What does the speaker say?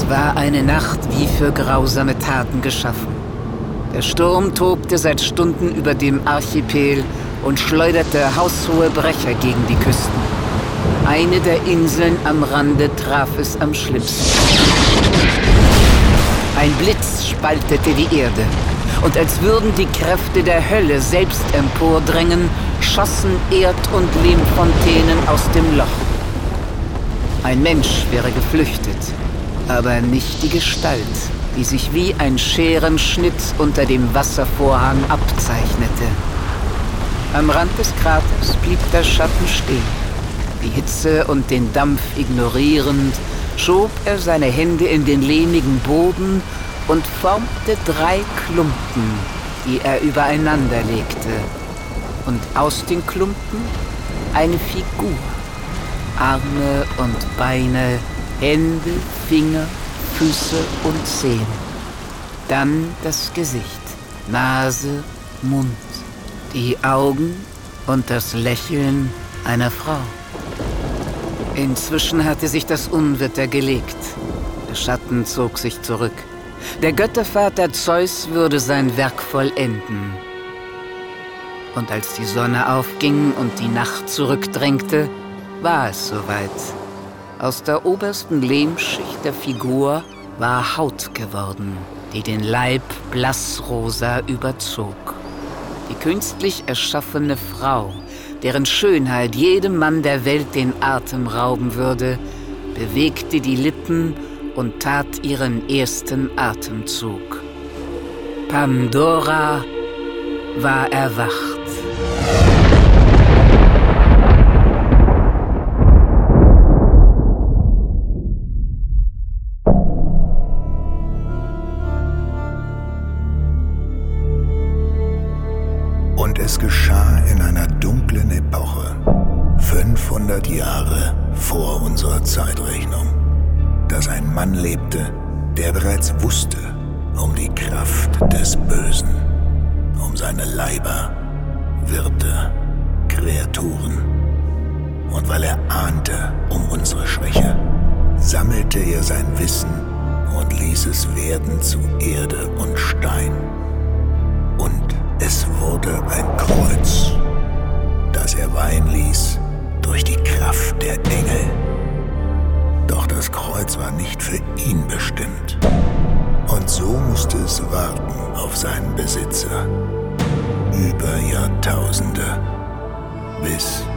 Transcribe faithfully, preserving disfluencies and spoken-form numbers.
Es war eine Nacht wie für grausame Taten geschaffen. Der Sturm tobte seit Stunden über dem Archipel und schleuderte haushohe Brecher gegen die Küsten. Eine der Inseln am Rande traf es am schlimmsten. Ein Blitz spaltete die Erde. Und als würden die Kräfte der Hölle selbst empordrängen, schossen Erd- und Lehmfontänen aus dem Loch. Ein Mensch wäre geflüchtet, aber nicht die Gestalt, die sich wie ein Scherenschnitt unter dem Wasservorhang abzeichnete. Am Rand des Kraters blieb der Schatten stehen. Die Hitze und den Dampf ignorierend, schob er seine Hände in den lehmigen Boden und formte drei Klumpen, die er übereinander legte. Und aus den Klumpen eine Figur. Arme und Beine, Hände, Finger, Füße und Zehen. Dann das Gesicht, Nase, Mund, die Augen und das Lächeln einer Frau. Inzwischen hatte sich das Unwetter gelegt. Der Schatten zog sich zurück. Der Göttervater Zeus würde sein Werk vollenden. Und als die Sonne aufging und die Nacht zurückdrängte, war es soweit. Aus der obersten Lehmschicht der Figur war Haut geworden, die den Leib blassrosa überzog. Die künstlich erschaffene Frau, deren Schönheit jedem Mann der Welt den Atem rauben würde, bewegte die Lippen und tat ihren ersten Atemzug. Pandora war erwacht. Und es geschah in einer dunklen Epoche, fünfhundert Jahre vor unserer Zeitrechnung, dass ein Mann lebte, der bereits wusste um die Kraft des Bösen, um seine Leiber, Wirte, Kreaturen. Und weil er ahnte um unsere Schwäche, sammelte er sein Wissen und ließ es werden zu Erde und Stein. Und es wurde ein Kreuz, das er weihen ließ durch die Kraft der Engel. Doch das Kreuz war nicht für ihn bestimmt. Und so musste es warten auf seinen Besitzer. Über Jahrtausende, bis